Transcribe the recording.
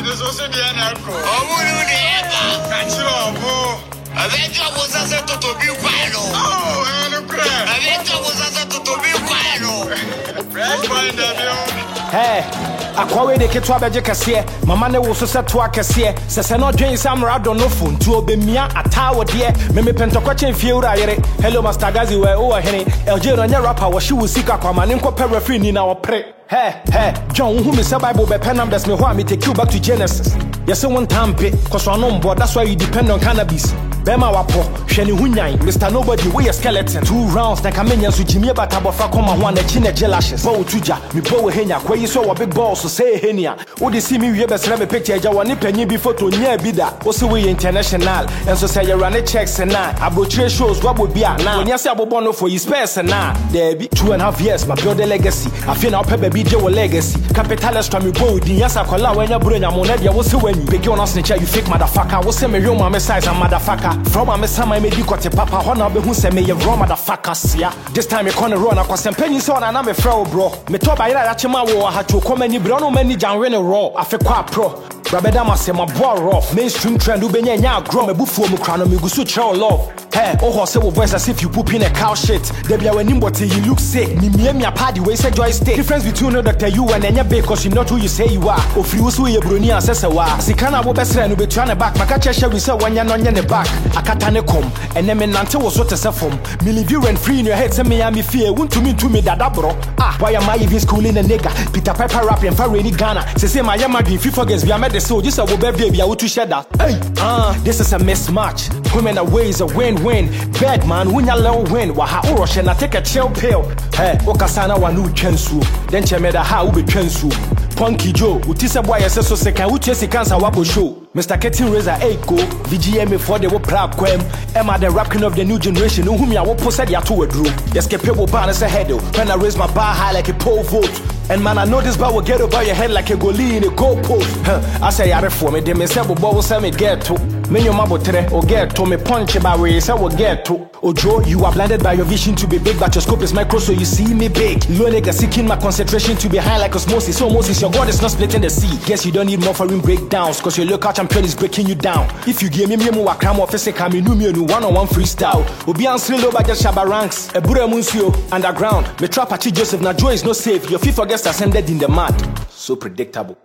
There's also the anarcho. Oh, what do they ever? Natural. Aventa was a set to be quino. Oh, and a crab. Aventa was a set to be quino. Fresh find that. Hey, akwawe de ketwa beje kese mama ne wo so seto akese sese no dwen samra do no fun tu obemia atawo de me pentokwache fie wura yere. Hello Master Gazi we o hene LJ no nya rapper wo hye wo sika kwama ne nkopɛ referee ni na wo pre. Hey, John who me say Bible be pen numbers me who me take you back to Genesis. Yes, one time pay, cause I know board, that's why you depend on cannabis. Bema wapo, sheni hunyan, Mr. Nobody, we a skeleton. 2 rounds, na kamenya su Jimmy Batabofa come and one chine jelashes. Bow tuja, me bow henya, kwa you saw a big boss, so say henya. Wo de see me we best let me picture Jawani penny before to near bida. Also we international, and so say you run a checks and now. Abroad shows what would be now. When you say Abobono for his space and now. There be 2.5 years, my build a legacy. I feel now Pepe be your legacy. Capitalist from me bow, the yasa kola when you bring a monedia, was when you begin on snitcher, you fake motherfucker. Was say me real mama size and motherfucker. From my son, I made you got a papa, honor be who say me a raw motherfuckers, yeah. This time you can't run across some penny son and I'm a fraud, bro. Me told by that Chima war had to come any brown many John Renner raw. I feel quite pro. Rabedama say my boy rough. Mainstream trend who been ya grow me before me crown me go so chill love. Hey, oh say voice as if you poop in a cow shit. There be when nimbote you look sick. Ni me party way say joy stay. Difference between no doctor you and any because you not who you say you are. Of you so ye broni asese wa. Sikana wo besre no be try back. Maka chesha we say when ya no nye ne back. Akata ne kom. And then me nante was what say from. Me leave you rent free in your head say me am fear. Won't to me dada bro. Ah, why am I even schooling a nigga? Peter Piper rap and Farreni Ghana. Say my yama dream free forgets we am so this will be baby I want to share that. Hey, this is a mismatch. Women away is a win-win. Bad man, win ya low win. Waha urush and I take a chill pill. Hey, Okasana wanu chensu. Then chemeda ha ube chensu. Punky Joe, utisa boy so second, utisi cancer wabo show. Mr. Ketin Razor Echo, VGM for the proud quem. Emma the rap king of the new generation, whom I will post ya to a drew. Yes, capable balance ahead. When I raise my bar high like a pole vote. And man, I know this bar will get over your head like a goalie in a goalpost. I say, I reform it, they may say, but will say me get to. Many of my botre or get to me punch by way, say, will get to. Ojo, you are blinded by your vision to be big, but your scope is micro, so you see me big. Low nigga seeking my concentration to be high like osmosis. So Moses, your God is not splitting the sea. Guess you don't need more foreign breakdowns, cause your local champion is breaking you down. If you give me more cram of physical, me one-on-one freestyle. Obi answering low by just Shabba ranks. A Bure Munsio, underground. Me trap at Joseph, now Joe is no safe. Your FIFA guest ascended in the mud. So predictable.